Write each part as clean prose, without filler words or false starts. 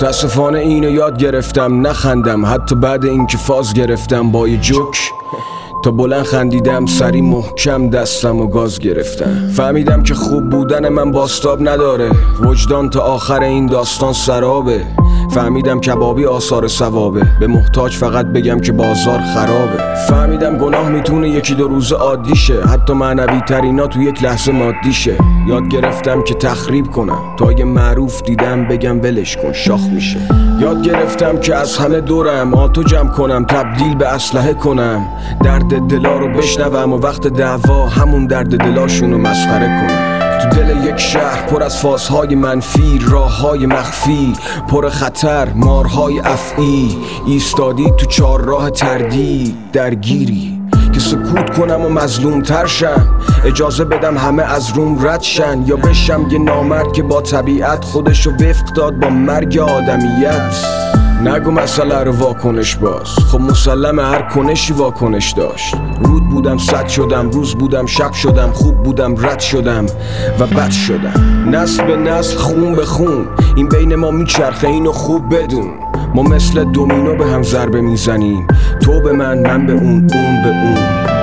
متاسفانه اینو یاد گرفتم نخندم، حتی بعد اینکه فاز گرفتم با یه جوک. تا بلند خندیدم سری محکم دستم و گاز گرفتم. فهمیدم که خوب بودن من باستاب نداره، وجدان تا آخر این داستان سرابه. فهمیدم کبابی آثار ثوابه، به محتاج فقط بگم که بازار خرابه. فهمیدم گناه میتونه یکی دو روز عادی شه، حتی معنوی ترینا تو یک لحظه مادی شه. یاد گرفتم که تخریب کنم، تا یه معروف دیدم بگم ولش کن شاخ میشه. یاد گرفتم که از همه دورم آتو جمع کنم، تبدیل به اسلحه کنم، درد دلا رو بشنوم و وقت دعوا همون درد دلاشونو مسخره کنم. تو دل یک شهر پر از فازهای منفی، راههای مخفی پر خطر، مارهای افعی. ایستادی تو چهارراه تردید درگیری که سکوت کنم و مظلوم تر شم، اجازه بدم همه از روم رد شن، یا بشم یه نامرد که با طبیعت خودشو وفق داد با مرگ آدمیت. نگو مسئله رو واکنش باز، خب مسلمه هر کنشی واکنش داشت. رود بودم صد شدم، روز بودم شب شدم، خوب بودم رد شدم و بد شدم. نسل به نسل خون به خون این بین ما میچرخه، اینو خوب بدون. ما مثل دومینو به هم ضربه میزنیم، تو به من به اون به اون.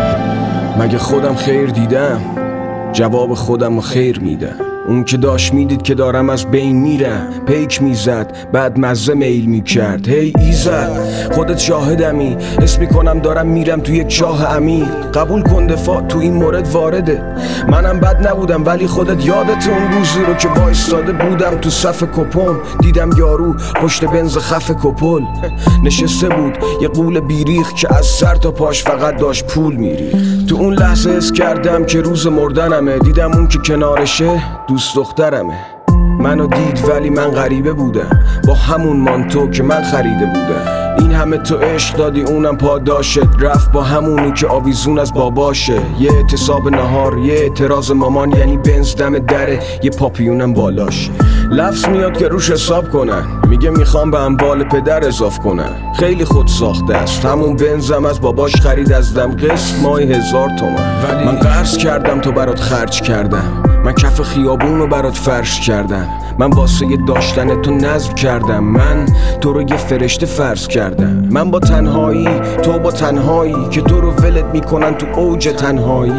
مگه خودم خیر دیدم؟ جواب خودم رو خیر میدم. اون که داشت میدید که دارم از بین میرم، پیک میزد بعد مزه میل میکرد. هی ایزد خودت شاهدمی، حس میکنم دارم میرم تو یک چاه عمیق. قبول کن دفاع تو این مورد وارده، منم بد نبودم ولی خودت یادت اون روزی رو که وایستاده بودم تو صف کپم، دیدم یارو پشت بنز خف کپل نشسته بود، یه قول بیریخ که از سر تا پاش فقط داشت پول میریخت. تو اون لحظه حس کردم که روز مردنمه، دیدم اون که کنارشه دوست دخترمه. منو دید ولی من غریبه بودم، با همون مانتو که من خریده بودم. این همه تو عشق دادی اونم پاداشت، رفت با همونی که آویزون از باباشه. یه اعتصاب نهار، یه اعتراض مامان، یعنی بنز دم دره، یه پاپیونم بالاشه. لفظ میاد که روش حساب کنن، میگه میخوام به اموال پدر اضاف کنن. خیلی خود ساخته است، همون بنزم از باباش خرید از دم، قسط ماهی 1000 تومن. ولی من قرض کردم تو برات خرج کردم، من کف خیابون رو برات فرش کردم، من واسه داشتن تو نذر کردم، من تو رو یه فرشته فرض کردم. من با تنهایی، تو با تنهایی که تو رو ولت میکنن تو اوج تنهایی.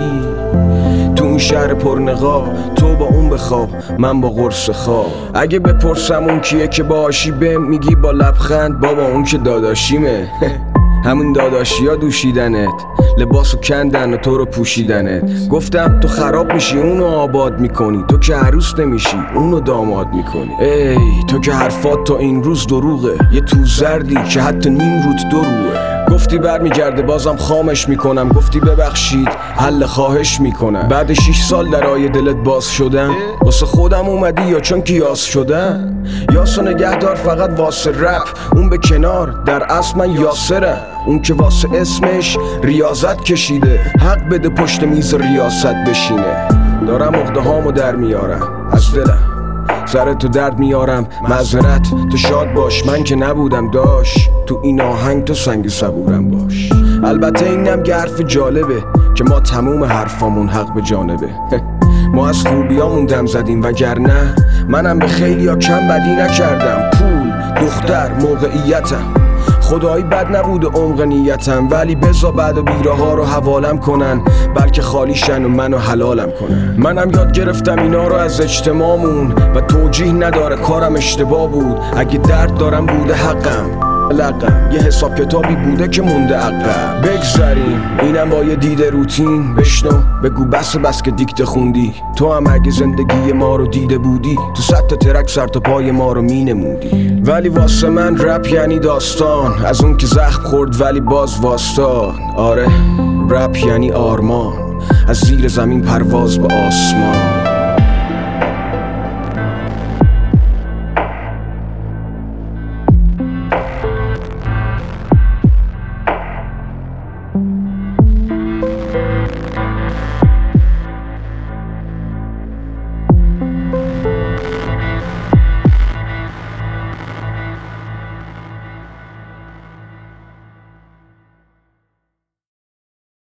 تو اون شهر پرنقاب، تو با اون بخواب، من با قرص خواب. اگه بپرسم اون کیه که باهاشی بهم میگی با لبخند بابا اون که داداشیمه. همون داداشی ها دوشیدنت، لباسو کندن و تو رو پوشیدنت. گفتم تو خراب میشی اونو آباد میکنی، تو که عروس نمیشی اونو داماد میکنی. ای تو که حرفات تا این روز دروغه، یه تو زردی که حتی نیم روت دروغه. گفتی برمیگرده بازم خامش میکنم، گفتی ببخشید حل خواهش میکنم. بعد 6 سال درای دلت باز شدم، واسه خودم اومدی یا چون که یاس شدم؟ یاسو نگهدار فقط واسه رپ، اون به کنار، در اصل من یاسرم. اون که واسه اسمش ریاضت کشیده، حق بده پشت میز ریاست بشینه. دارم عقده هامو در میارم از دلم، سر تو درد میارم معذرت، تو شاد باش من که نبودم داش، تو این آهنگ تو سنگ صبورم باش. البته اینم که حرف جالبه که ما تموم حرفامون حق به جانبه. ما از خوبیامون دم زدیم وگرنه منم به خیلی ها کم بدی نکردم. پول، دختر، موقعیتم، خدایی بد نبوده عمق نیتم، ولی بزا بعد و بیره ها رو حوالم کنن، بلکه خالی شن و منو حلالم کنن. منم یاد گرفتم اینا رو از اجتماعمون و توجیه نداره کارم اشتباه بود. اگه درد دارم بوده حقم، لقم یه حساب کتابی بوده که مونده عقب. بگذاریم اینم با یه دید روتین، بشنو بگو بس که دیکته خوندی. تو هم اگه زندگی ما رو دیده بودی، تو 100 تا ترک سر تا پای ما رو مینمودی. ولی واسه من رپ یعنی داستان، از اون که زخم خورد ولی باز واستاد. آره رپ یعنی آرمان، از زیر زمین پرواز به آسمان.